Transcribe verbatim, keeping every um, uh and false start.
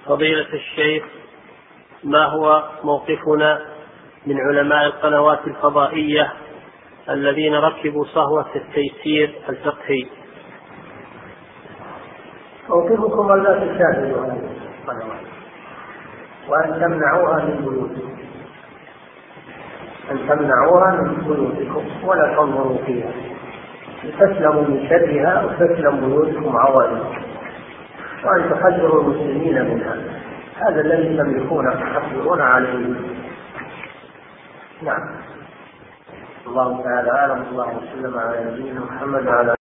فضيلة الشيخ، ما هو موقفنا من علماء القنوات الفضائية الذين ركبوا صهوة التيسير الفقهي؟ موقفكم ألا تشاهدوا هذه القنوات وأن تمنعوها من بيوتكم، أن تمنعوها من بيوتكم ولا تنظروا فيها، تسلموا من شرها وتسلم بيوتكم عوالم، وأن تحذروا المسلمين منها. هذا الذي تملكون تحذرون عليه. نعم. الله تعالى أعلم. الله وسلم على نبينا محمد وعلى